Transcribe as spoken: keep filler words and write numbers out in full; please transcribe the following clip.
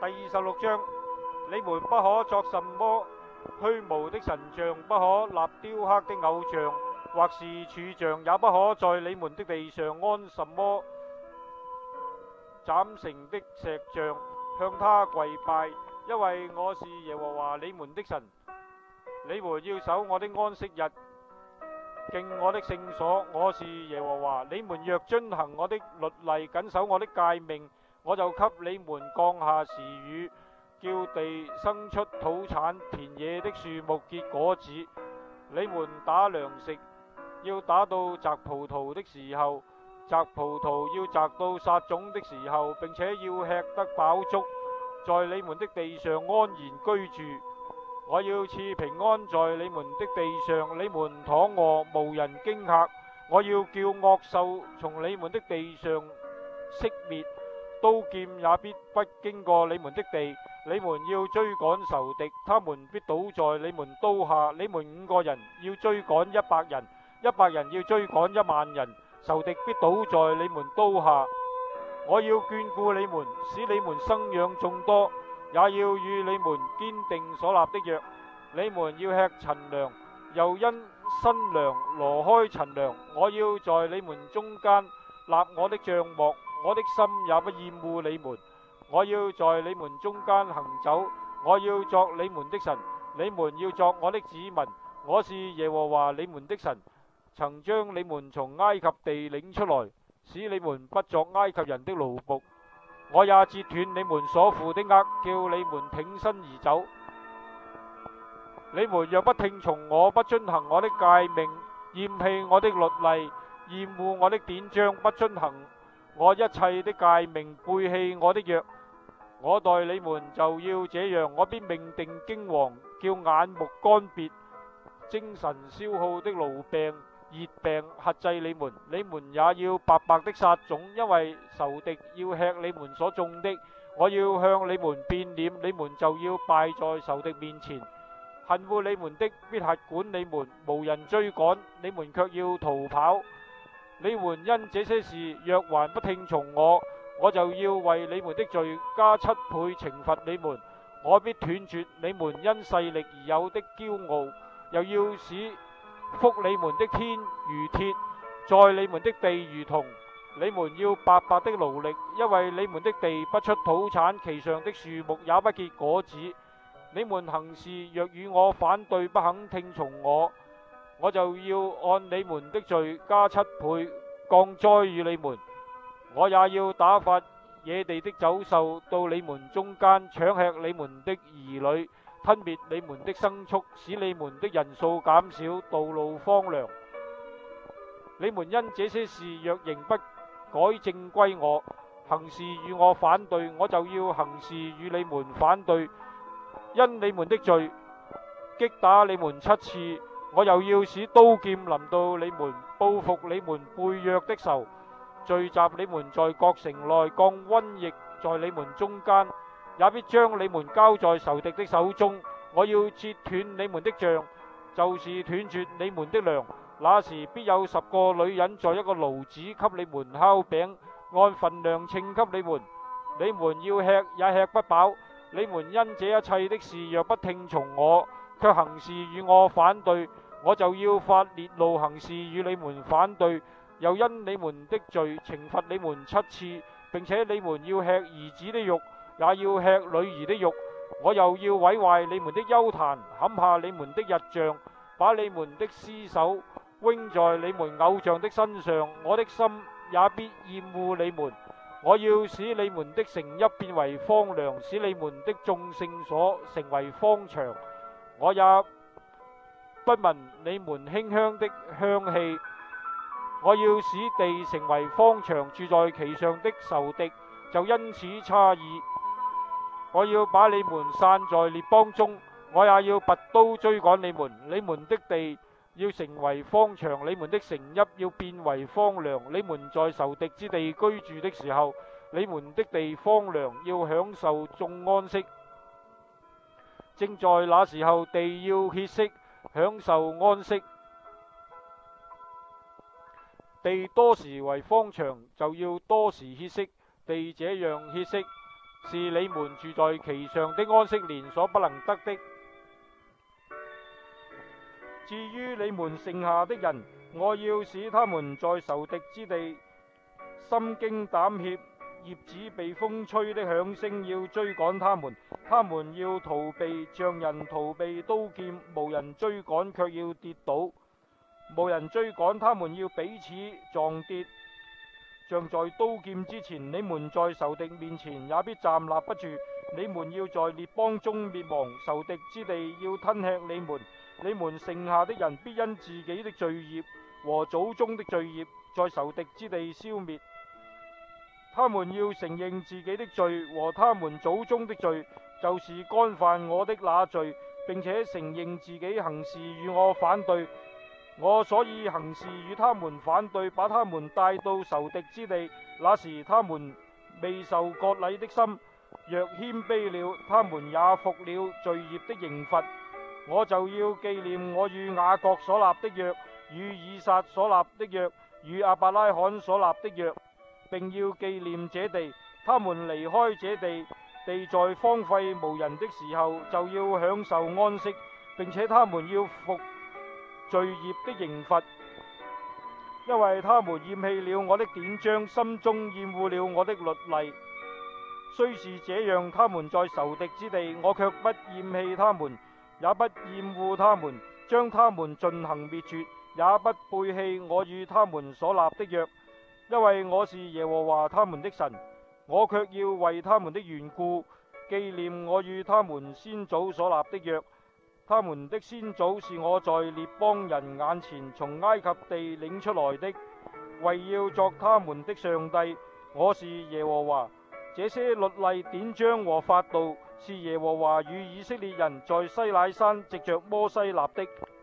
第二十六章，你們不可作什麼虛無的神像，不可立雕刻的偶像，或是柱像，也不可在你們的地上安什麼斬成的石像，向他跪拜，因為我是耶和華你們的神。你們要守我的安息日，敬我的聖所，我是耶和華。你們若遵行我的律例，謹守我的誡命，我就給你們降下時雨，叫地生出土產，田野的樹木結果子。你們打糧食，要打到摘葡萄的時候，摘葡萄要摘到撒種的時候，並且要吃得飽足，在你們的地上安然居住。我要賜平安在你們的地上，你們躺臥無人驚嚇。我要叫惡獸從你們的地上熄滅，刀劍也必不經過你們的地。你們要追趕仇敵，他們必倒在你們刀下。你們五個人要追趕一百人，一百人要追趕一萬人，仇敵必倒在你們刀下。我要眷顧你們，使你們生養眾多，也要與你們堅定所立的約。你們要吃陳糧，又因新糧挪開陳糧。我要在你們中間立我的帳幕，我的心也不厭惡你們。我要在你們中間行走，我要作你們的神，你們要作我的子民。我是耶和華你們的神，曾將你們從埃及地領出來，使你們不作埃及人的奴僕。我也截斷你們所負的軛，叫你們挺身而走。你們若不聽從我，不遵行我的誡命，厭棄我的律例，厭惡我的典章，不遵行我一切的誡命，背棄我的約，我待你們就要這樣。我必命定驚惶，叫眼目乾癟、精神消耗的癆病、熱病轄制你們。你們也要白白的撒種，因為仇敵要吃你們所種的。我要向你們變臉，你們就要敗在仇敵面前。恨惡你們的必轄管你們，無人追趕，你們卻要逃跑。你們因這些事若還不聽從我，我就要為你們的罪加七倍懲罰你們。我必斷絕你們因勢力而有的驕傲，又要使覆你們的天如鐵，在你們的地如銅。你們要白白的勞力，因為你們的地不出土產，其上的樹木也不結果子。你們行事若與我反對，不肯聽從我，我就要按你們的罪加七倍降災與你們。我也要打發野地的走獸到你們中間，搶吃你們的兒女，吞滅你們的牲畜，使你們的人數減少，道路荒涼。你們因這些事若仍不改正歸我，行事與我反對，我就要行事與你們反對。因你們的罪擊打你們七次，我又要使刀劍臨到你們，報復你們背約的仇，聚集你們在各城內，降瘟疫在你們中間，也必將你們交在仇敵的手中。我要截斷你們的杖，就是斷絕你們的糧。那時必有十個女人在一個爐子給你們烤餅，按分量稱給你們，你們要吃也吃不飽。你們因這一切的事若不聽從我，卻行事與我反對，我就要發烈怒行事與你們反對，又因你們的罪懲罰你們七次，並且你們要吃兒子的肉，也要吃女兒的肉。我又要毀壞你們的邱壇，砍下你們的日像，把你們的屍首扔在你們偶像的身上。我的心也必厭惡你們。我要使你們的城邑變為荒涼，使你們的眾聖所成為荒場。我也不聞你們馨香的香氣。我要使地成為荒場，住在其上的仇敵就因此詫異。我要把你們散在列邦中，我也要拔刀追趕你們。你們的地要成為荒場，你們的城邑要變為荒涼。你們在仇敵之地居住的時候，你們的地荒涼，要享受眾安息。正在那時候，地要歇息，享受安息。地多時為荒場，就要多時歇息。地這樣歇息， 是你們住在其上的安息年所不能得的。至於你們剩下的人，我要使他們在仇敵之地心驚膽怯，葉子被風吹的響聲要追趕他們，他們要逃避，像人逃避刀劍，無人追趕卻要跌倒，無人追趕他們要彼此撞跌，像在刀劍之前，你們在仇敵面前也必站立不住，你們要在列邦中滅亡，仇敵之地要吞吃你們，你們剩下的人必因自己的罪孽和祖宗的罪孽，在仇敵之地消滅。他們要承認自己的罪和他們祖宗的罪，就是干犯我的那罪，並且承認自己行事與我反對。我所以行事與他們反對，把他們帶到仇敵之地，那時他們未受割禮的心，若謙卑了，他們也服了罪孽的刑罰。我就要紀念我與雅各所立的約，與以撒所立的約，與亞伯拉罕所立的約，並要紀念這地。他們離開這地，地在荒廢無人的時候，就要享受安息，並且他們要服罪孽的刑罰，因為他們厭棄了我的典章，心中厭惡了我的律例。雖是這樣，他們在仇敵之地，我卻不厭棄他們，也不厭惡他們，將他們盡行滅絕，也不背棄我與他們所立的約。因為我是耶和華他們的神，我卻要為他們的緣故紀念我與他們先祖所立的約。他們的先祖是我在列邦人眼前從埃及地領出來的，為要作他們的上帝。我是耶和華。這些律例典章和法度是耶和華與以色列人在西乃山藉着摩西立的。